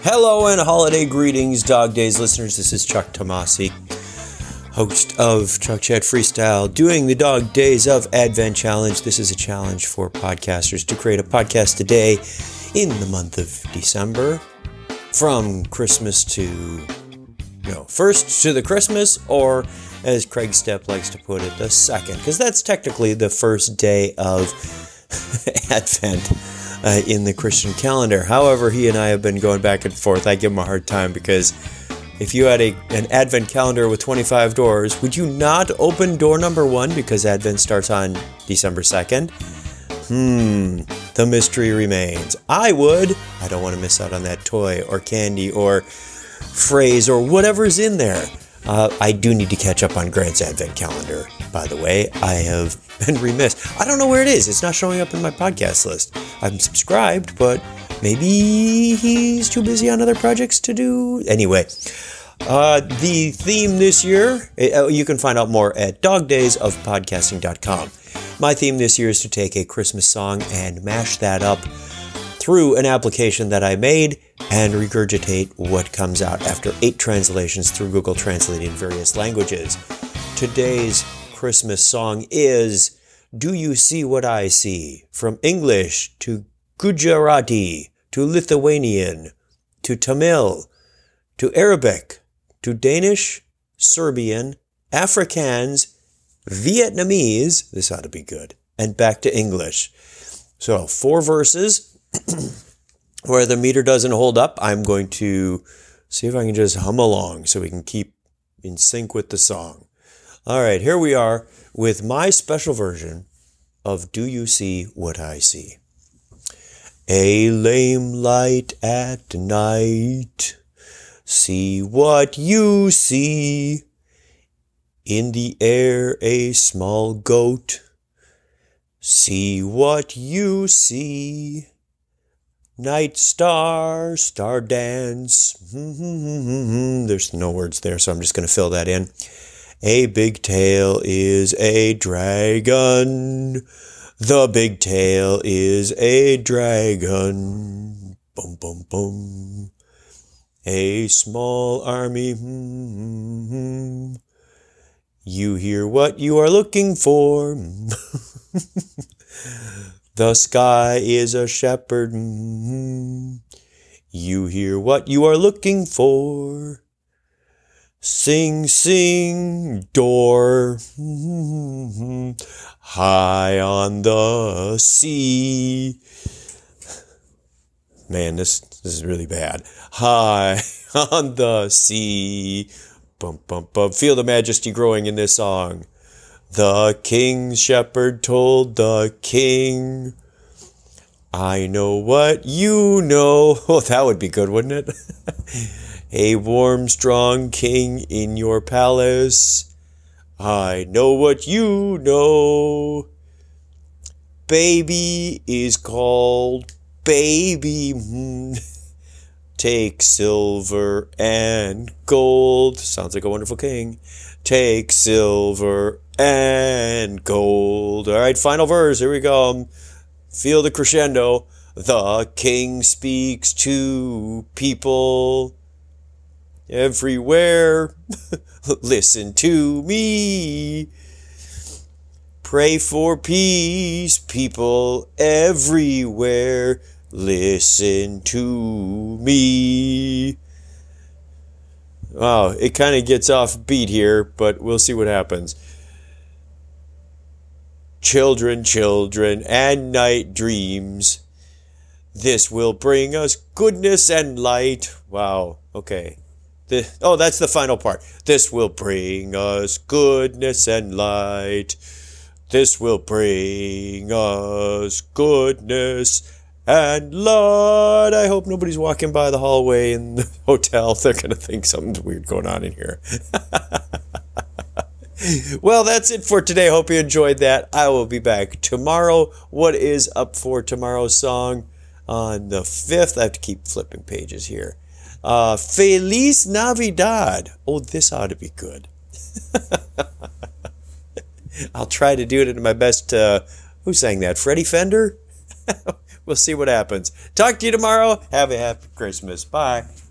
Hello and holiday greetings, Dog Days listeners. This is Chuck Tomasi, host of Chuck Chat Freestyle, doing the Dog Days of Advent Challenge. This is a challenge for podcasters to create a podcast today in the month of December, from Christmas to, first to the Christmas, or as Craig Stepp likes to put it, the second, because that's technically the first day of Advent in the Christian calendar. However, he and I have been going back and forth. I give him a hard time because if you had an Advent calendar with 25 doors, would you not open door number 1 because Advent starts on December 2nd? The mystery remains. I would. I don't want to miss out on that toy or candy or phrase or whatever's in there. I do need to catch up on Grant's Advent calendar, by the way. I have been remiss. I don't know where it is. It's not showing up in my podcast list. I'm subscribed, but maybe he's too busy on other projects to do. Anyway, the theme this year, you can find out more at dogdaysofpodcasting.com. My theme this year is to take a Christmas song and mash that up through an application that I made and regurgitate what comes out after 8 translations through Google Translate in various languages. Today's Christmas song is Do You See What I See? From English to Gujarati to Lithuanian to Tamil to Arabic to Danish, Serbian, Afrikaans, Vietnamese, this ought to be good, and back to English. So 4 verses. Where the meter doesn't hold up, I'm going to see if I can just hum along so we can keep in sync with the song. All right, here we are with my special version of Do You See What I See? A lame light at night, see what you see. In the air a small goat, see what you see. Night star, star dance. There's no words there, so I'm just going to fill that in. A big tail is a dragon. The big tail is a dragon. Boom, boom, boom. A small army. You hear what you are looking for. The sky is a shepherd. You hear what you are looking for. Sing, sing, door. High on the sea. Man, this is really bad. High on the sea. Bum, bum, bum. Feel the majesty growing in this song. The king's shepherd told the king, I know what you know. Oh, that would be good, wouldn't it? A warm, strong king in your palace. I know what you know. Baby is called baby. Take silver and gold. Sounds like a wonderful king. Take silver and gold. All right, final verse. Here we go. Feel the crescendo. The king speaks to people everywhere. Listen to me. Pray for peace, people everywhere. Listen to me. Wow, it kind of gets off beat here, but we'll see what happens. Children, children, and night dreams. This will bring us goodness and light. Wow, okay. That's the final part. This will bring us goodness and light. This will bring us goodness and light. I hope nobody's walking by the hallway in the hotel. They're going to think something's weird going on in here. Well, that's it for today. Hope you enjoyed that. I will be back tomorrow. What is up for tomorrow's song? On the 5th, I have to keep flipping pages here. Feliz Navidad. Oh, this ought to be good. I'll try to do it in my best. Who sang that? Freddie Fender? We'll see what happens. Talk to you tomorrow. Have a happy Christmas. Bye.